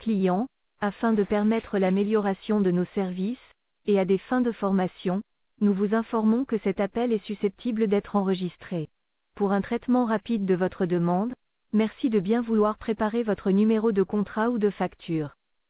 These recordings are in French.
client, afin de permettre l'amélioration de nos services, et à des fins de formation, nous vous informons que cet appel est susceptible d'être enregistré. Pour un traitement rapide de votre demande, merci de bien vouloir préparer votre numéro de contrat ou de facture.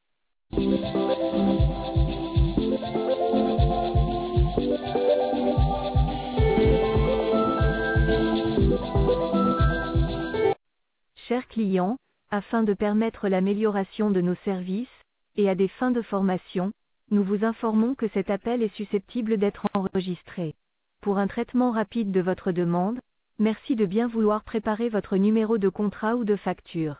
Chers clients, afin de permettre l'amélioration de nos services, et à des fins de formation, nous vous informons que cet appel est susceptible d'être enregistré. Pour un traitement rapide de votre demande, merci de bien vouloir préparer votre numéro de contrat ou de facture.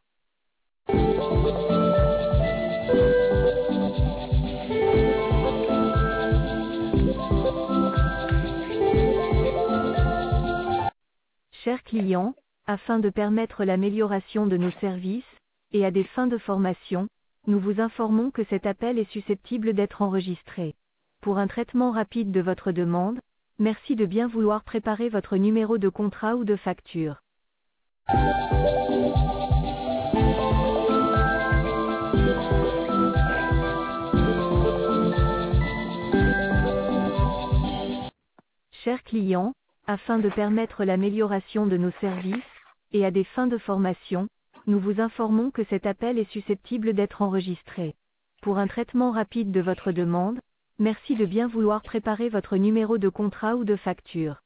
Chers clients, afin de permettre l'amélioration de nos services, et à des fins de formation, nous vous informons que cet appel est susceptible d'être enregistré. Pour un traitement rapide de votre demande, merci de bien vouloir préparer votre numéro de contrat ou de facture. Chers clients, afin de permettre l'amélioration de nos services, et à des fins de formation, nous vous informons que cet appel est susceptible d'être enregistré. Pour un traitement rapide de votre demande, merci de bien vouloir préparer votre numéro de contrat ou de facture.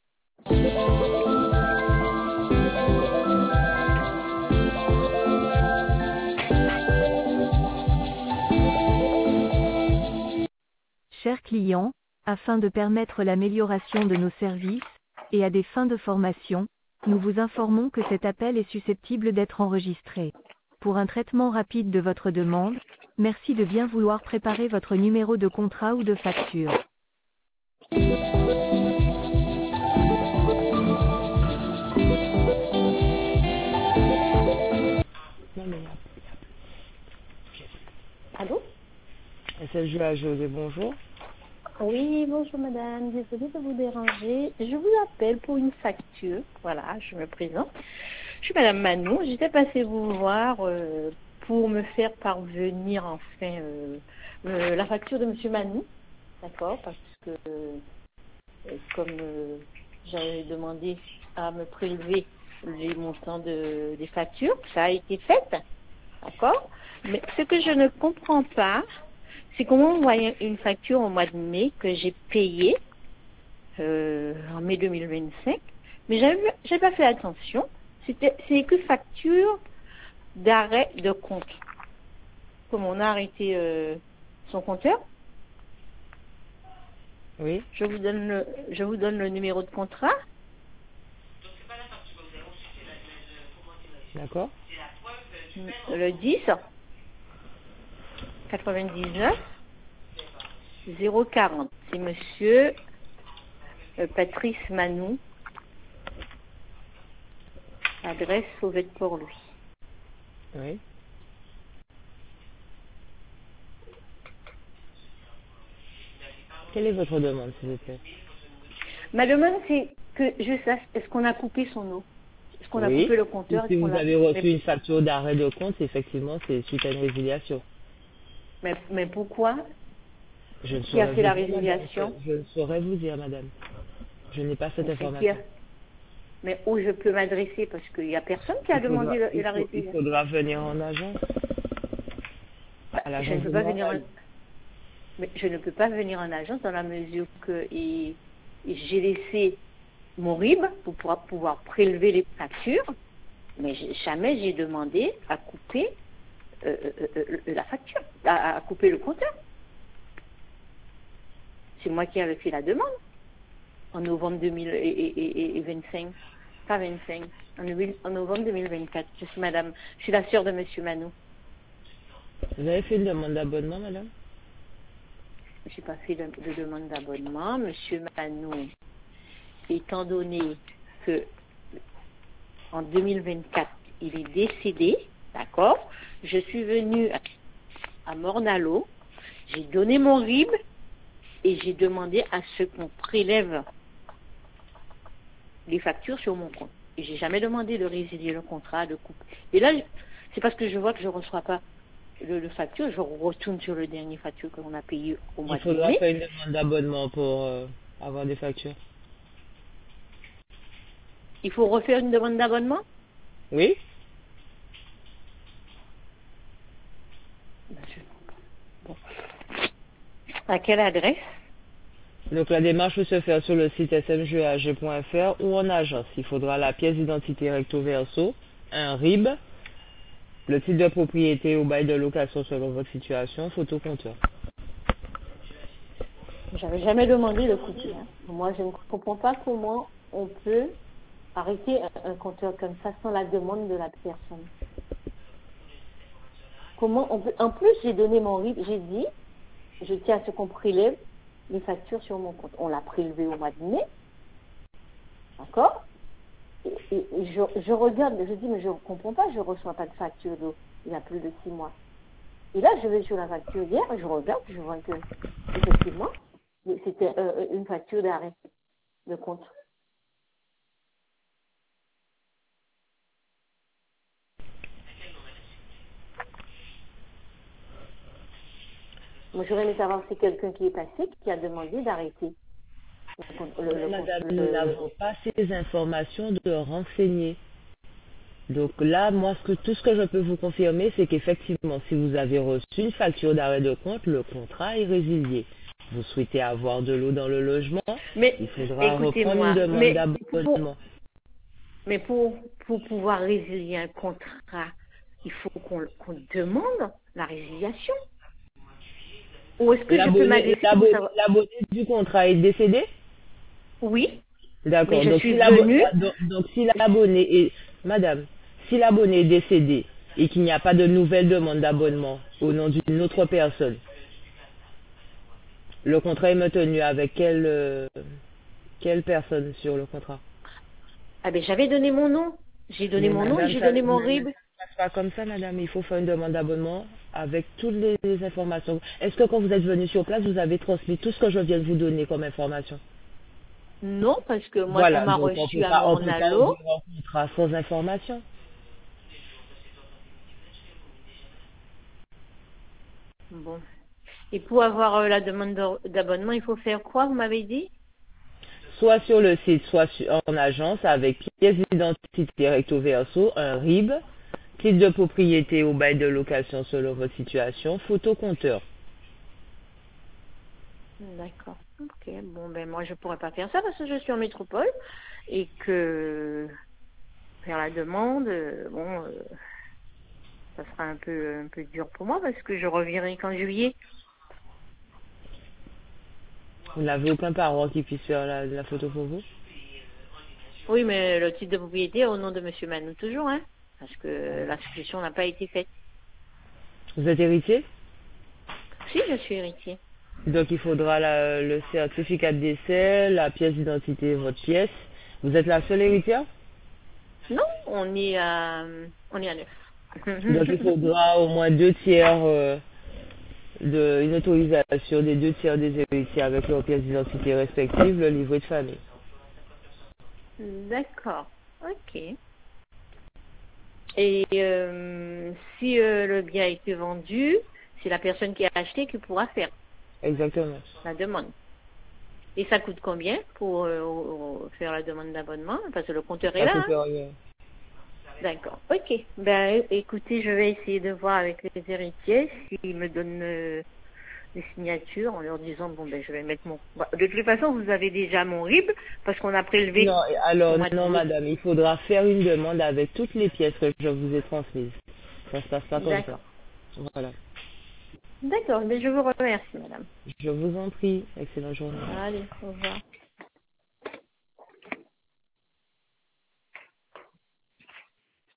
Chers clients, afin de permettre l'amélioration de nos services, et à des fins de formation, nous vous informons que cet appel est susceptible d'être enregistré. Pour un traitement rapide de votre demande, merci de bien vouloir préparer votre numéro de contrat ou de facture. Allô? SSJ à José, bonjour. Oui, bonjour madame, désolée de vous déranger. Je vous appelle pour une facture. Voilà, je me présente. Je suis madame Manou. J'étais passée vous voir pour me faire parvenir enfin la facture de monsieur Manou. D'accord? Parce que comme j'avais demandé à me prélever les montants des factures, ça a été fait. D'accord? Mais ce que je ne comprends pas, c'est comment on voit une facture au mois de mai que j'ai payée en mai 2025, mais j'avais pas fait attention. C'est écrit facture d'arrêt de compte. Comme on a arrêté son compteur. Oui. Je vous donne le numéro de contrat. D'accord. Le 10 99 040. C'est monsieur Patrice Manou. Adresse Sauvette-Port-Louis. Oui. Quelle est votre demande, s'il vous plaît? Ma demande, c'est que je sache, est-ce qu'on a coupé son eau? Est-ce qu'on a coupé le compteur? Si vous avez reçu une facture d'arrêt de compte, effectivement, c'est suite à une résiliation. Mais pourquoi? Qui a fait la résiliation? Je ne saurais vous dire, madame. Je n'ai pas cette information. Mais où je peux m'adresser? Parce qu'il n'y a personne qui a demandé la résiliation. Il faudra venir en agence. Je ne peux pas venir Mais je ne peux pas venir en agence dans la mesure que j'ai laissé mon RIB pour pouvoir prélever les factures, mais jamais j'ai demandé à couper la facture, à couper le compteur. C'est moi qui avais fait la demande en novembre 2025, pas 25, en novembre 2024. Je suis la sœur de monsieur Manou. Vous avez fait une demande d'abonnement, madame? Je n'ai pas fait de demande d'abonnement. Monsieur Manou, étant donné que en 2024, il est décédé, d'accord, je suis venue à Morne-à-l'Eau, j'ai donné mon RIB et j'ai demandé à ce qu'on prélève les factures sur mon compte. Et j'ai jamais demandé de résilier le contrat, de couper. Et là, c'est parce que je vois que je ne reçois pas le facture, je retourne sur le dernier facture que l'on a payé au mois Il de faudra mai. faire une demande d'abonnement pour avoir des factures. Il faut refaire une demande d'abonnement? Oui? Ben, bon. À quelle adresse? Donc la démarche peut se faire sur le site smgag.fr ou en agence. Il faudra la pièce d'identité recto verso, un RIB, le titre de propriété ou bail de location selon votre situation, photocompteur. J'avais jamais demandé le coût. Hein. Moi, je ne comprends pas comment on peut arrêter un compteur comme ça sans la demande de la personne. Comment on peut... En plus, j'ai donné mon RIB, j'ai dit, je tiens à ce qu'on prélève les factures sur mon compte. On l'a prélevé au mois de mai, d'accord? Et je regarde, je dis, mais je ne comprends pas, je ne reçois pas de facture d'eau il y a plus de 6 mois. Et là, je vais sur la facture hier, je regarde, je vois que, effectivement, c'était une facture d'arrêt de compte. Moi, j'aurais aimé savoir si c'est quelqu'un qui est passé, qui a demandé d'arrêter Madame, nous n'avons pas ces informations de renseigner. Donc là, moi, tout ce que je peux vous confirmer, c'est qu'effectivement, si vous avez reçu une facture d'arrêt de compte, le contrat est résilié. Vous souhaitez avoir de l'eau dans le logement, mais il faudra reprendre écoutez-moi, une demande d'abonnement. Mais pour pouvoir résilier un contrat, il faut qu'on demande la résiliation. Ou est-ce que je peux m'adresser pour savoir... L'abonné du contrat est décédé? Oui, D'accord. mais je Donc, suis venue... donc, si l'abonné est... Madame, si l'abonné est décédé et qu'il n'y a pas de nouvelle demande d'abonnement au nom d'une autre personne, le contrat est maintenu avec quelle personne sur le contrat? Ah ben j'avais donné mon nom. J'ai donné Mais mon nom et madame, j'ai ça donné mon ne RIB. se passe pas comme ça, madame. Il faut faire une demande d'abonnement avec toutes les informations. Est-ce que quand vous êtes venu sur place, vous avez transmis tout ce que je viens de vous donner comme information? Non, parce que moi, on Voilà, m'a donc on reçu peut à pas, on mon peut pas allo. ouvrir un contrat sans information. Bon. Et pour avoir la demande d'abonnement, il faut faire quoi, vous m'avez dit? Soit sur le site, soit en agence avec pièce d'identité recto verso, un RIB, titre de propriété ou bail de location selon votre situation, photocompteur. D'accord. Ok. Bon, ben moi, je pourrais pas faire ça parce que je suis en métropole et que faire la demande, ça sera un peu dur pour moi parce que je reviendrai qu'en juillet. Vous n'avez aucun parent qui puisse faire la photo pour vous? Oui, mais le titre de propriété est au nom de Monsieur Manou toujours, hein, parce que la succession n'a pas été faite. Vous êtes héritier? Si, je suis héritier. Donc il faudra le certificat de décès, la pièce d'identité, votre pièce. Vous êtes la seule héritière? Non, on est à 9. Donc il faudra au moins 2 tiers une autorisation des 2 tiers des héritiers avec leurs pièces d'identité respectives, le livret de famille. D'accord. Ok. Et si le bien a été vendu, c'est la personne qui a acheté qui pourra faire Exactement. la demande. Et ça coûte combien pour faire la demande d'abonnement? Parce que le compteur est Ça là. coûte Hein? rien. D'accord. Ok. Ben, écoutez, je vais essayer de voir avec les héritiers s'ils me donnent des signatures en leur disant bon ben je vais mettre mon. Bah, de toute façon, vous avez déjà mon RIB parce qu'on a prélevé. Non, alors au mois de non mai. madame, il faudra faire une demande avec toutes les pièces que je vous ai transmises. Ça se passe pas comme ça. D'accord. Voilà. D'accord. Mais je vous remercie, madame. Je vous en prie. Excellente journée. Allez, au revoir.